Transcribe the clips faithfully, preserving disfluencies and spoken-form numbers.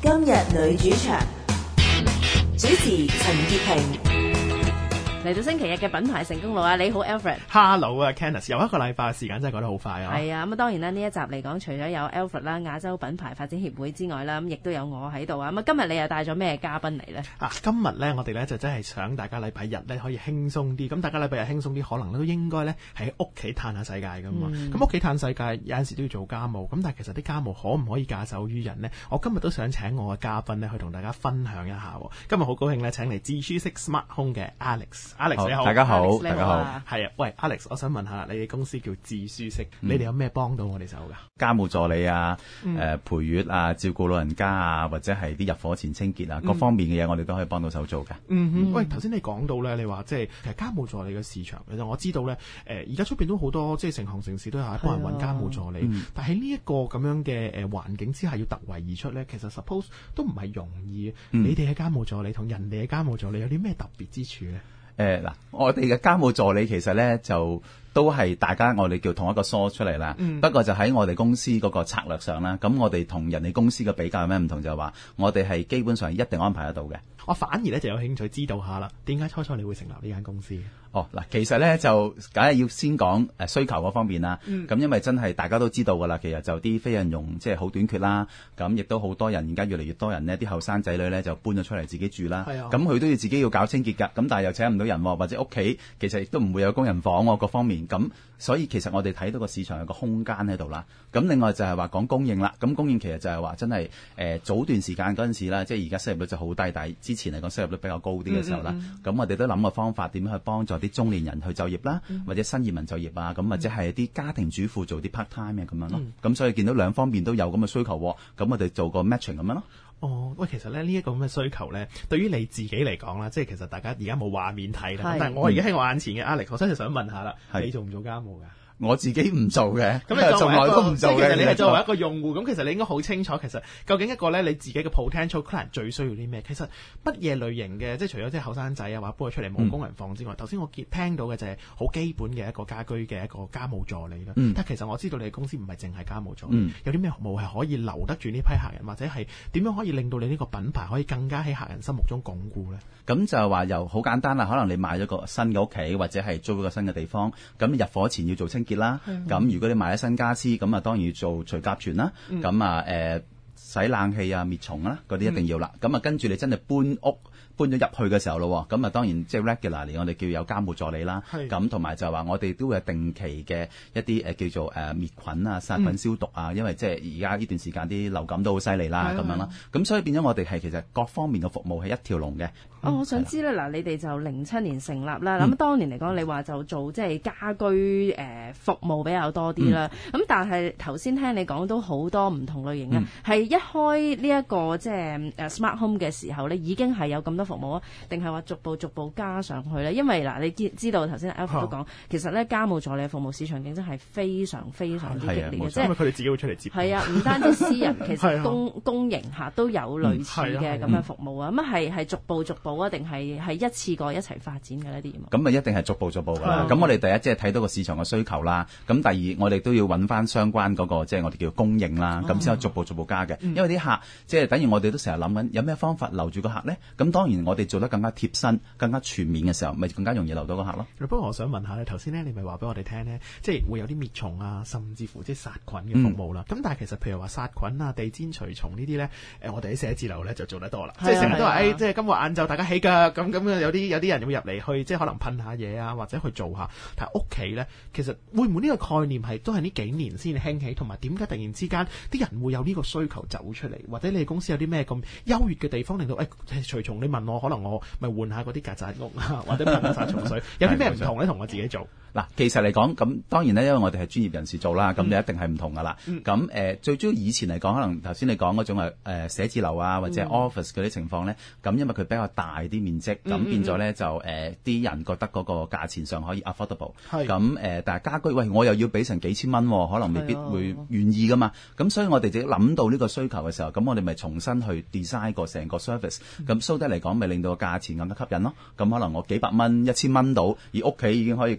今日女主場，主持陳潔平。 嚟到星期日嘅品牌成功路啊！你好 Alfred。Hello 啊 Candice， 又一個禮拜嘅時間真係過得好快啊！ 係啊，咁啊當然啦，呢一集嚟講，除咗有 Alfred 啦亞洲品牌發展協會之外啦，咁亦都有我喺度啊！咁啊今日你又帶咗咩嘉賓嚟咧？ 啊，今日咧我哋咧就真係想大家禮拜日咧可以輕鬆啲，咁大家禮拜日輕鬆啲，可能都應該咧喺屋企嘆下世界噶嘛。咁屋企嘆世界有陣時都要做家務，咁但係其實啲家務可唔可以假手於人呢？我今日都想請我嘅嘉賓咧去同大家分享一下。今日好高興咧請嚟智舒適 Smart Home 嘅 Alex。Alex 你好， 大家好， Alex， 大家好。 係啊，喂 Alex， 我想問下你哋公司叫智舒適，嗯、你哋有咩幫到我哋手噶？ 家務助理啊，誒、 嗯呃、陪月啊，照顧老人家啊，或者係啲入伙前清潔啊，嗯、各方面嘅嘢我哋都可以幫到手做嘅。 嗯哼，喂，頭先你講到咧，你話即係其實家務助理嘅市場，其實我知道咧，誒而家出邊都好多即係成行成市都有一幫人揾家務助理，嗯、但係呢一個咁樣嘅誒環境之下要突圍而出咧，其實 suppose 都唔係容易。嗯、你哋嘅家務助理同人哋嘅家務助理有啲咩特別之處咧？ 誒嗱、呃，我哋嘅家務助理其實咧就都係大家我哋叫同一個 source 出嚟啦。嗯、不過就喺我哋公司嗰個策略上啦，咁我哋同人哋公司嘅比較有咩唔同就係話，我哋係基本上一定安排得到嘅。 我反而咧就有興趣知道下啦，點解初初你會成立呢間公司？ 哦，嗱，其實咧就梗係要先講誒需求嗰方面啦。咁、嗯、因為真係大家都知道噶啦，其實就啲非人傭即係好短缺啦。咁亦都好多人而家越嚟越多人呢，啲後生仔女咧就搬咗出嚟自己住啦。咁佢、啊、都要自己要搞清潔㗎。咁但係又請唔到人，或者屋企其實亦都唔會有工人房各方面。咁所以其實我哋睇到個市場有個空間喺度啦。咁另外就係話講供應啦。咁供應其實就係話真係誒、呃、早段時間嗰陣時啦，即係而家失業率就好低，但係之前嚟講失業率比較高啲嘅時候啦。咁、嗯嗯嗯、我哋都諗個方法點樣去幫助啲中年人去就業啦，嗯、或者新移民就業啊，咁或者係啲家庭主婦做啲 part time 嘅咁樣咯。咁、嗯、所以見到兩方面都有咁嘅需求，咁我哋做個 matching 咁樣咯。 哦，喂，其實咧呢一個咁嘅需求咧，對於你自己嚟講啦，即係其實大家而家冇畫面睇啦，是但係我而家喺我眼前嘅 Alex，我真係想問下啦，是你做唔做家務㗎？ 我自己唔做嘅， 咁你從來都唔做嘅。 其實你係作為一個用戶，咁其實你應該好清楚，其實究竟一個咧你自己嘅 potential client 最需要啲咩？其實乜嘢類型嘅，即係除咗即係後生仔啊，或者搬咗出嚟冇工人房之外，頭先、嗯、我見聽到嘅就係好基本嘅一個家居嘅一個家務助理啦。嗯、但係其實我知道你哋公司唔係淨係家務助理，嗯、有啲咩服務係可以留得住呢批客人，或者係點樣可以令到你呢個品牌可以更加喺客人心目中鞏固咧？ 咁就係話又好簡單啦，可能你買咗個新嘅屋企，或者係租咗個新嘅地方，咁入伙前要做清潔啦，咁、嗯。如果你買咗新家私，咁啊當然要做除甲醛啦，咁啊誒洗冷氣啊滅蟲啦，嗰啲一定要啦。咁啊、嗯、跟住你真係搬屋搬咗入去嘅時候咯，咁啊當然即係 regularly 我哋叫有家務助理啦。咁同埋就係話我哋都會有定期嘅一啲誒叫做誒滅菌啊、殺菌消毒啊，嗯、因為即係而家呢段時間啲流感都好犀利啦，咁樣啦。咁所以變咗我哋係其實各方面嘅服務係一條龍嘅。 哦，我想知咧，嗱，你哋就零七年成立啦，咁、嗯、當年嚟講，你話就做即係家居誒、呃、服務比較多啲啦。咁、嗯、但係頭先聽你講都好多唔同類型嘅，係、嗯、一開呢、這、一個即係誒 Smart Home 嘅時候咧，已經係有咁多服務啊，定係話逐步逐步加上去咧？因為嗱，你知知道頭先 Alfred 都講，哦、其實咧家務助理服務市場競爭係非常非常之激烈嘅，即係因為佢哋自己會出嚟接。係啊，唔單止私人，其實公公營嚇都有類似嘅咁嘅服務啊。咁啊係係逐步逐步啊，定係係一次過一齊發展嘅呢啲嘢？ 咁啊一定係逐步逐步㗎啦。咁、嗯、我哋第一即係睇到個市場嘅需求啦。咁第二我哋都要揾翻相關嗰、那個即係、就是、我哋叫供應啦。咁先可以逐步逐步加嘅。嗯、因為啲客即係、就是、等於我哋都成日諗緊有咩方法留住個客咧。咁當然我哋做得更加貼身、更加全面嘅時候，咪更加容易留到個客咯。 不過我想問下咧，頭先咧你咪話俾我哋聽咧，即係會有啲滅蟲啊，甚至乎即係殺菌嘅服務啦。咁、嗯、但係其實譬如話殺菌啊、地氈除蟲呢啲咧，誒我哋喺寫字樓咧就做得多啦。即係成日都話誒、哎，即係今個晏晝大家起腳咁咁有啲有啲人會入嚟去，即係可能噴下嘢啊，或者去做下。但係屋企咧，其實會唔會呢個概念係都係呢幾年先興起，同埋點解突然之間啲人會有呢個需求走出嚟？或者你哋公司有啲咩咁優越嘅地方，令到誒、哎、除蟲？你問我，可能我咪換下嗰啲曱甴屋啊，或者噴下殺蟲水，有啲咩唔同咧？同我自己做嗱，其實嚟講咁當然咧，因為我哋係專業人士做啦，咁你一定係唔同噶啦。咁誒、嗯呃、最主要以前嚟講，可能頭先你講嗰種係誒寫字樓啊，或者 office 嗰啲情況咧，咁、嗯、因為佢比較大啲面積，咁、嗯、變咗咧就誒啲、呃、人覺得嗰個價錢上可以 affordable。咁誒、呃，但係家居喂，我又要俾成幾千蚊，可能未必會願意噶嘛。咁、啊、所以我哋自己諗到呢個需求嘅時候，咁我哋咪重新去 design 個成個 service。咁 so that 嚟講，咪令到個價錢更加吸引咯。咁可能我幾百蚊、一千蚊到，而屋企已經可以搞掂晒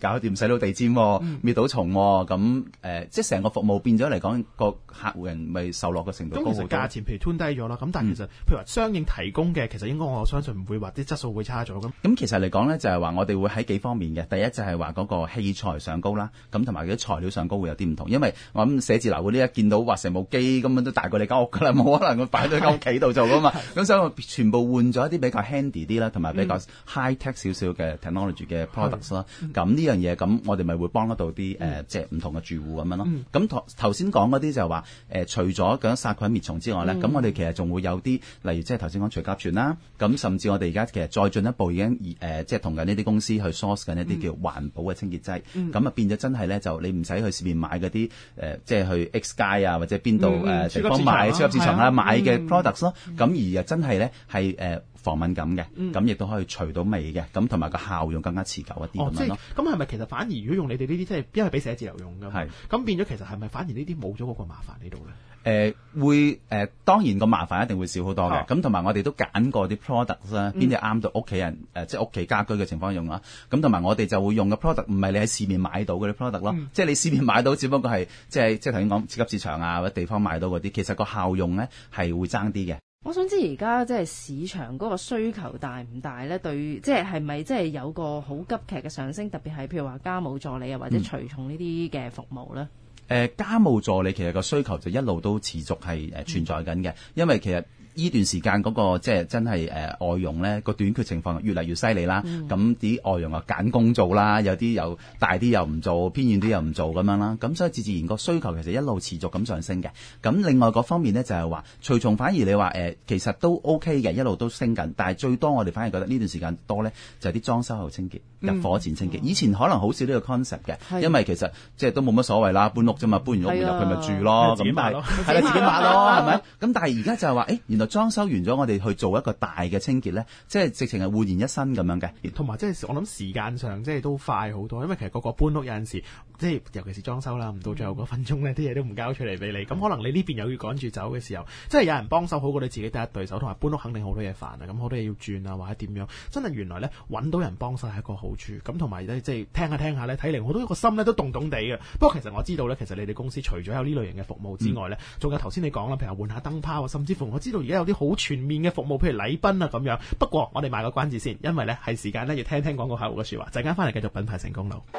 到地氈、喎，滅到蟲、喎，咁、呃、即係成個服務變咗嚟講，個客戶人咪受落嘅程度高好多。 咁其實價錢譬如吞低咗啦，咁但係其實、嗯、譬如話相應提供嘅，其實應該我相信唔會話啲質素會差咗咁。 咁其實嚟講咧，就係話我哋會喺幾方面嘅。第一就係話嗰個器材上高啦，咁同埋啲材料上高會有啲唔同。因為我諗寫字樓嗰啲一見到話成部機咁樣都大過你間屋㗎啦，冇可能佢擺喺間屋企度做㗎嘛。咁所以我全部換咗一啲比較 handy 啲啦，同埋比較 high tech 少少嘅 technology 嘅 products 啦。咁呢樣嘢咁我哋咪會幫得到啲誒即係唔同嘅住戶咁樣咯。咁頭頭先講嗰啲就係話誒，除咗咁殺菌滅蟲之外咧，咁、嗯、我哋其實仲會有啲，例如即係頭先講除甲醛啦，咁甚至我哋而家其實再進一步已經誒即係同緊呢啲公司去 source 緊一啲叫環保嘅清潔劑，咁、嗯、啊變咗真係咧就你唔使去市面買嗰啲誒即係去 X 街啊或者邊度誒地方買超級市場啦買嘅 products 咯，咁、嗯、而又真係咧係誒防敏感嘅，咁亦都可以除到味嘅，咁同埋個效用更加持久一啲咁樣咯。咁係咪其實反而如果用你哋呢啲即係因為俾寫字樓用㗎嘛，咁變咗其實係咪反而呢啲冇咗嗰個麻煩喺度咧？ 誒、呃、會誒、呃、當然個麻煩一定會少好多嘅，咁同埋我哋都揀過啲 products 啦，邊啲啱到屋企人誒、呃、即係屋企家居嘅情況用啦。咁同埋我哋就會用嘅 product 唔係你喺市面買到嗰啲 product 咯，嗯、即係你市面買到只不過係即係即係頭先講超級市場啊或者地方買到嗰啲，其實個效用咧係會爭啲嘅。 我想知而家即係市場嗰個需求大唔大咧？對，即係係咪即係有個好急劇嘅上升？特別係譬如話家務助理啊或者除蟲呢啲嘅服務咧？ 誒、呃、家務助理其實個需求就一路都持續係誒、呃、存在緊嘅，因為其實呢段時間嗰、那個即係真係誒、呃、外傭咧個短缺情況越嚟越犀利啦。咁、嗯、啲外傭又揀工做啦，有啲又大啲又唔做，偏遠啲又唔做咁樣啦。咁所以自自然個需求其實一路持續咁上升嘅。咁另外嗰方面咧就係話除蟲反而你話誒、呃、其實都 OK 嘅，一路都升緊。但係最多我哋反而覺得呢段時間多咧就係、是、啲裝修後清潔、入伙前清潔。嗯、以前可能好少呢個 concept 嘅，因為其實即係都冇乜所謂啦，搬屋啫嘛，搬完屋入去咪住咯，咁但係係啦自己抹咯，係咪？咁但係而家就係話誒原來裝修完咗，我哋去做一個大嘅清潔咧，即係直情係煥然一新咁樣嘅。 同埋即係我諗時間上即係都快好多，因為其實個個搬屋有陣時，即係尤其是裝修啦，唔到最後嗰分鐘咧，啲嘢都唔交出嚟俾你。咁可能你呢邊又要趕住走嘅時候，即係有人幫手好過你自己得一對手。同埋搬屋肯定好多嘢煩啊，咁好多嘢要轉啊，或者點樣？真係原來咧揾到人幫手係一個好處。咁同埋咧即係聽下聽下咧，睇嚟我都個心咧都動動地嘅。不過其實我知道咧，其實你哋公司除咗有呢類型嘅服務之外咧，仲、嗯、有頭先你講啦，譬如換下燈泡啊，甚至乎我知道而家有啲好全面嘅服務，譬如禮賓啊咁樣。不過我哋賣個關子先，因為咧係時間咧要聽聽廣告客戶嘅説話，陣間翻嚟繼續品牌成功路。